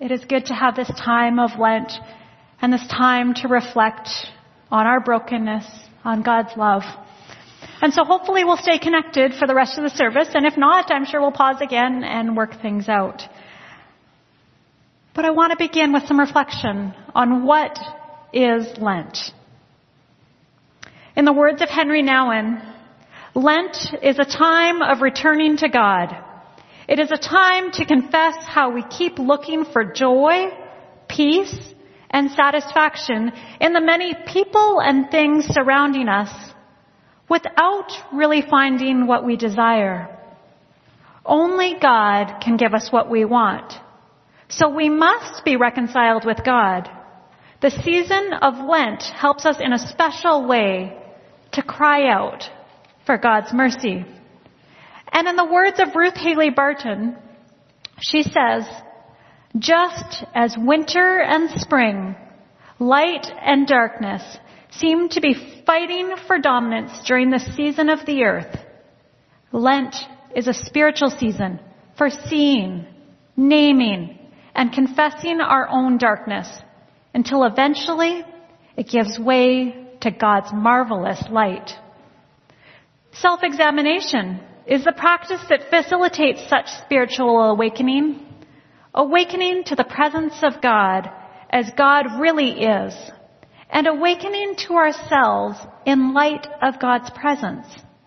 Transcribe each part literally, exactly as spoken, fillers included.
It is good to have this time of Lent and this time to reflect on our brokenness, on God's love. And so hopefully we'll stay connected for the rest of the service. And if not, I'm sure we'll pause again and work things out. But I want to begin with some reflection on what is Lent. In the words of Henry Nouwen, Lent is a time of returning to God. It is a time to confess how we keep looking for joy, peace, and satisfaction in the many people and things surrounding us without really finding what we desire. Only God can give us what we want. So we must be reconciled with God. The season of Lent helps us in a special way to cry out for God's mercy. And in the words of Ruth Haley Barton, she says, just as winter and spring, light and darkness seem to be fighting for dominance during the season of the earth, Lent is a spiritual season for seeing, naming, and confessing our own darkness until eventually it gives way to God's marvelous light. Self-examination is the practice that facilitates such spiritual awakening, awakening to the presence of God as God really is, and awakening to ourselves in light of God's presence.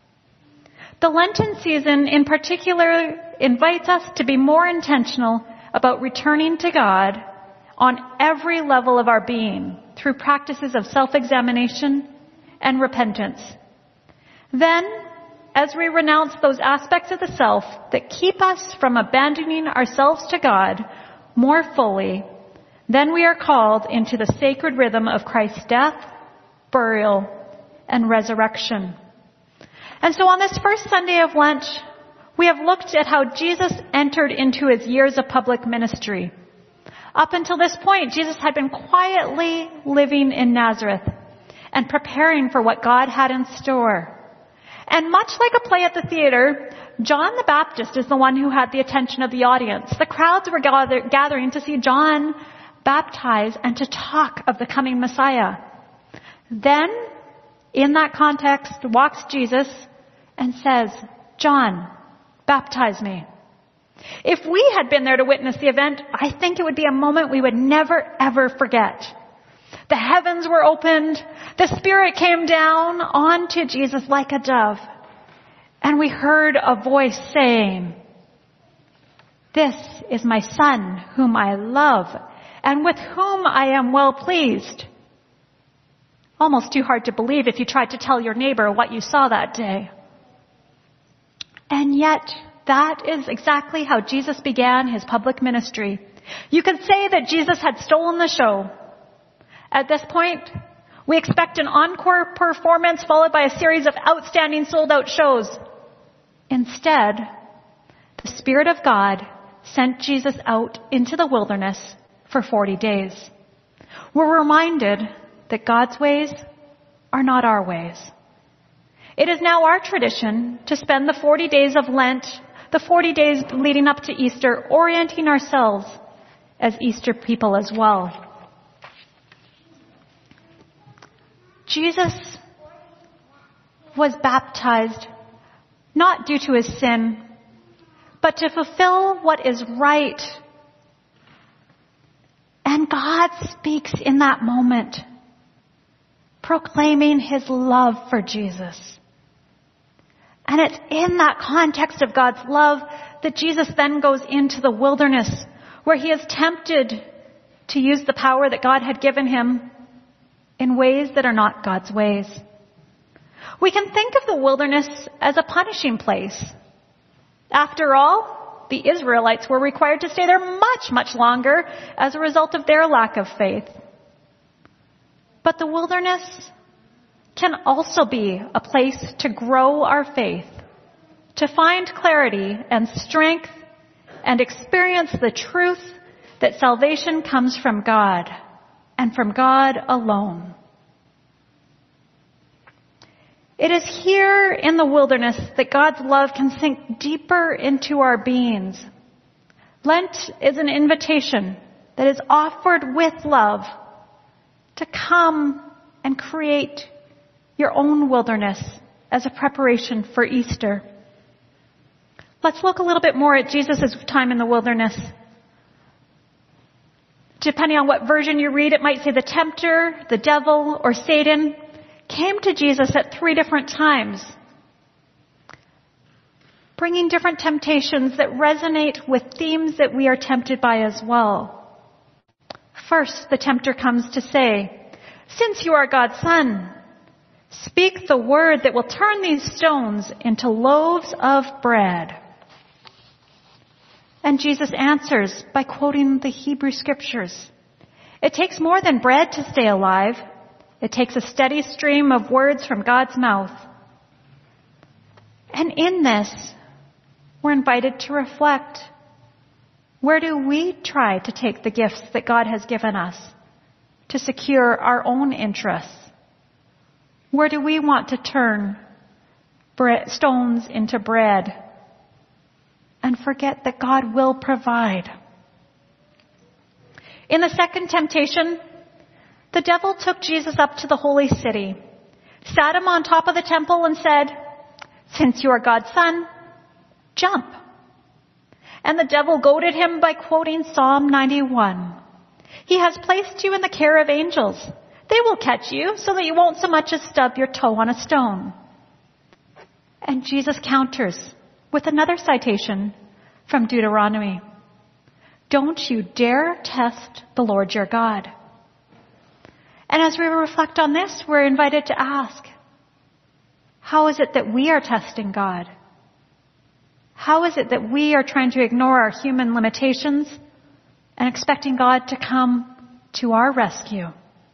The Lenten season in particular invites us to be more intentional about returning to God on every level of our being through practices of self-examination and repentance. Then, as we renounce those aspects of the self that keep us from abandoning ourselves to God more fully, then we are called into the sacred rhythm of Christ's death, burial, and resurrection. And so on this first Sunday of Lent, we have looked at how Jesus entered into his years of public ministry. Up until this point, Jesus had been quietly living in Nazareth and preparing for what God had in store. And much like a play at the theater, John the Baptist is the one who had the attention of the audience. The crowds were gather- gathering to see John baptize and to talk of the coming Messiah. Then, in that context, walks Jesus and says, John, baptize me. If we had been there to witness the event, I think it would be a moment we would never, ever forget. The heavens were opened. The Spirit came down onto Jesus like a dove. And we heard a voice saying, this is my Son whom I love and with whom I am well pleased. Almost too hard to believe if you tried to tell your neighbor what you saw that day. And yet, that is exactly how Jesus began his public ministry. You could say that Jesus had stolen the show. At this point, we expect an encore performance followed by a series of outstanding sold-out shows. Instead, the Spirit of God sent Jesus out into the wilderness for forty days. We're reminded that God's ways are not our ways. It is now our tradition to spend the forty days of Lent, the forty days leading up to Easter, orienting ourselves as Easter people as well. Jesus was baptized not due to his sin, but to fulfill what is right. And God speaks in that moment, proclaiming his love for Jesus. And it's in that context of God's love that Jesus then goes into the wilderness, where he is tempted to use the power that God had given him in ways that are not God's ways. We can think of the wilderness as a punishing place. After all, the Israelites were required to stay there much, much longer as a result of their lack of faith. But the wilderness can also be a place to grow our faith, to find clarity and strength, and experience the truth that salvation comes from God and from God alone. It is here in the wilderness that God's love can sink deeper into our beings. Lent is an invitation that is offered with love to come and create your own wilderness as a preparation for Easter. Let's look a little bit more at Jesus' time in the wilderness. Depending on what version you read, it might say the tempter, the devil, or Satan came to Jesus at three different times, bringing different temptations that resonate with themes that we are tempted by as well. First, the tempter comes to say, "Since you are God's son, speak the word that will turn these stones into loaves of bread." And Jesus answers by quoting the Hebrew scriptures. It takes more than bread to stay alive. It takes a steady stream of words from God's mouth. And in this, we're invited to reflect. Where do we try to take the gifts that God has given us to secure our own interests? Where do we want to turn bread, stones into bread and forget that God will provide? In the second temptation, the devil took Jesus up to the holy city, sat him on top of the temple and said, "Since you are God's son, jump." And the devil goaded him by quoting Psalm ninety-one. "He has placed you in the care of angels. They will catch you so that you won't so much as stub your toe on a stone." And Jesus counters with another citation from Deuteronomy. "Don't you dare test the Lord your God." And as we reflect on this, we're invited to ask, how is it that we are testing God? How is it that we are trying to ignore our human limitations and expecting God to come to our rescue?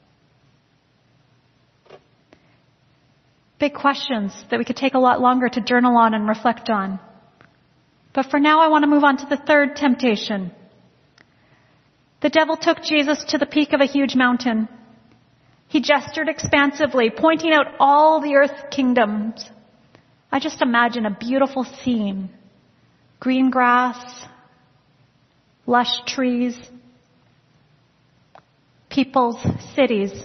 Big questions that we could take a lot longer to journal on and reflect on. But for now, I want to move on to the third temptation. The devil took Jesus to the peak of a huge mountain. He gestured expansively, pointing out all the earth kingdoms. I just imagine a beautiful scene. Green grass, lush trees, peoples, cities.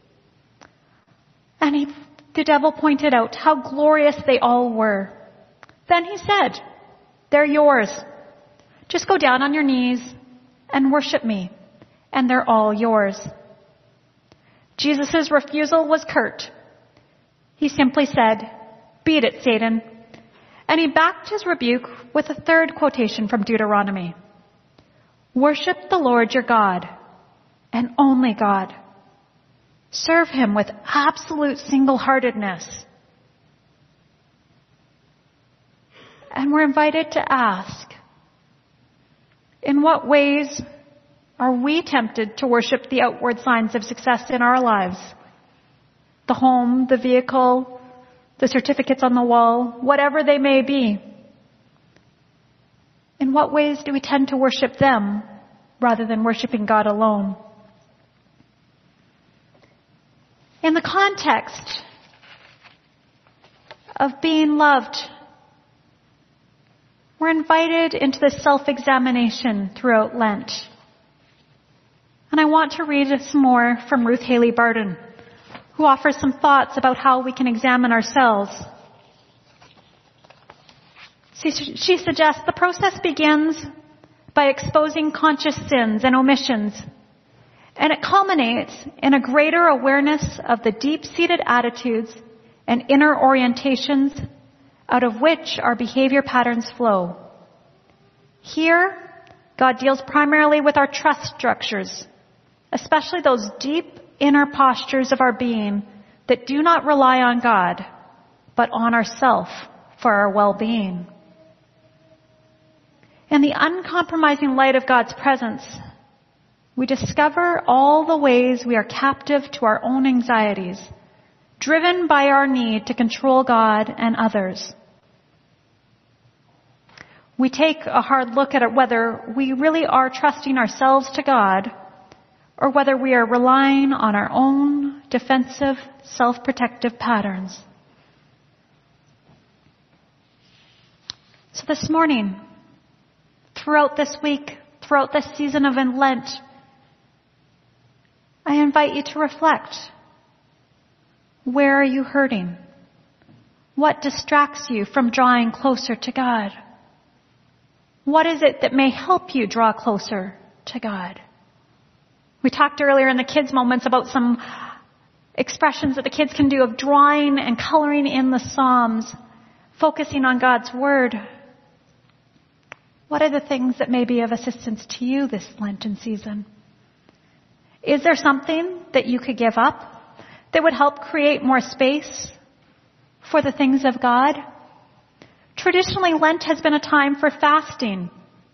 And he, the devil pointed out how glorious they all were. Then he said, "They're yours. Just go down on your knees and worship me, and they're all yours." Jesus' refusal was curt. He simply said, "Beat it, Satan." And he backed his rebuke with a third quotation from Deuteronomy. "Worship the Lord your God, and only God. Serve him with absolute single-heartedness." And we're invited to ask, in what ways are we tempted to worship the outward signs of success in our lives? The home, the vehicle, the certificates on the wall, whatever they may be. In what ways do we tend to worship them rather than worshiping God alone? In the context of being loved, we're invited into this self-examination throughout Lent. And I want to read some more from Ruth Haley Barton, who offers some thoughts about how we can examine ourselves. She, she suggests the process begins by exposing conscious sins and omissions, and it culminates in a greater awareness of the deep-seated attitudes and inner orientations out of which our behavior patterns flow. Here, God deals primarily with our trust structures, especially those deep inner postures of our being that do not rely on God, but on ourself for our well-being. In the uncompromising light of God's presence, we discover all the ways we are captive to our own anxieties, driven by our need to control God and others. We take a hard look at whether we really are trusting ourselves to God, or whether we are relying on our own defensive, self-protective patterns. So this morning, throughout this week, throughout this season of Lent, I invite you to reflect. Where are you hurting? What distracts you from drawing closer to God? What is it that may help you draw closer to God? We talked earlier in the kids' moments about some expressions that the kids can do of drawing and coloring in the Psalms, focusing on God's Word. What are the things that may be of assistance to you this Lenten season? Is there something that you could give up that would help create more space for the things of God? Traditionally, Lent has been a time for fasting.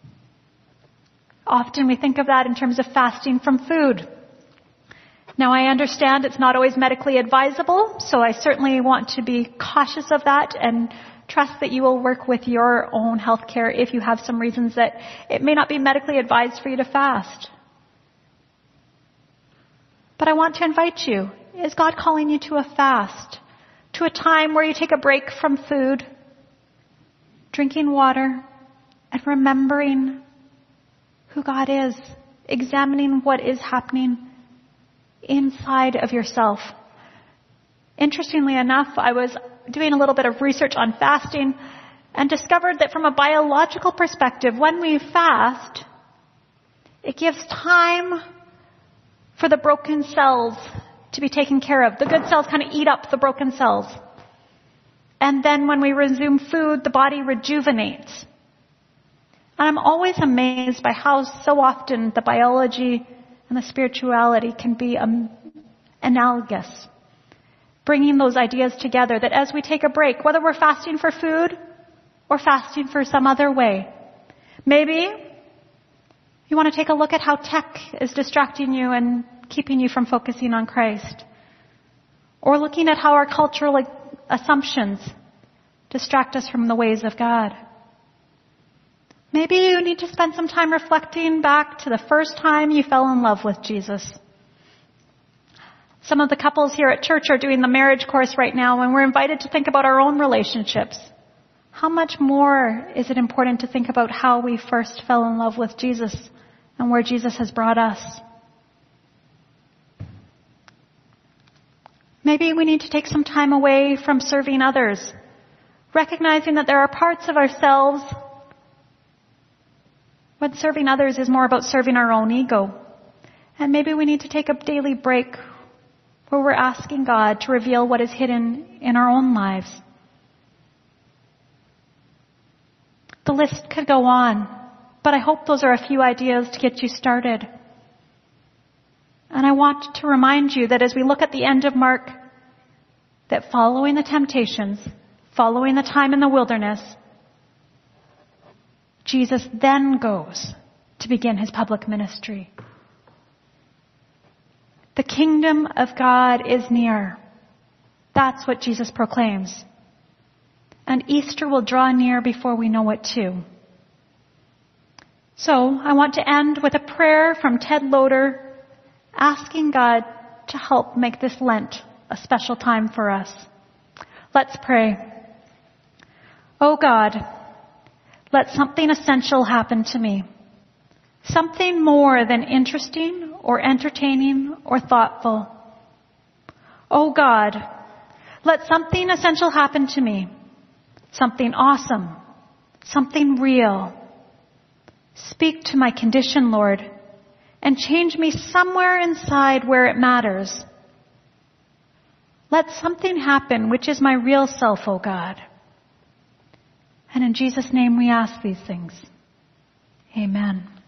Often we think of that in terms of fasting from food. Now, I understand it's not always medically advisable, so I certainly want to be cautious of that and trust that you will work with your own health care if you have some reasons that it may not be medically advised for you to fast. But I want to invite you. Is God calling you to a fast? To a time where you take a break from food, drinking water, and remembering who God is, examining what is happening inside of yourself. Interestingly enough, I was doing a little bit of research on fasting and discovered that from a biological perspective, when we fast, it gives time for the broken cells to be taken care of. The good cells kind of eat up the broken cells. And then when we resume food, the body rejuvenates. And I'm always amazed by how so often the biology and the spirituality can be um, analogous. Bringing those ideas together, that as we take a break, whether we're fasting for food or fasting for some other way, maybe you want to take a look at how tech is distracting you and keeping you from focusing on Christ. Or looking at how our cultural assumptions distract us from the ways of God. Maybe you need to spend some time reflecting back to the first time you fell in love with Jesus. Some of the couples here at church are doing the marriage course right now, and we're invited to think about our own relationships. How much more is it important to think about how we first fell in love with Jesus and where Jesus has brought us? Maybe we need to take some time away from serving others, recognizing that there are parts of ourselves when serving others is more about serving our own ego. And maybe we need to take a daily break where we're asking God to reveal what is hidden in our own lives. The list could go on, but I hope those are a few ideas to get you started. And I want to remind you that as we look at the end of Mark, that following the temptations, following the time in the wilderness, Jesus then goes to begin his public ministry. The kingdom of God is near. That's what Jesus proclaims. And Easter will draw near before we know it too. So I want to end with a prayer from Ted Loader, asking God to help make this Lent a special time for us. Let's pray. Oh God, let something essential happen to me. Something more than interesting or entertaining or thoughtful. Oh God, let something essential happen to me. Something awesome. Something real. Speak to my condition, Lord, and change me somewhere inside where it matters. Let something happen which is my real self, O God. And in Jesus' name we ask these things. Amen.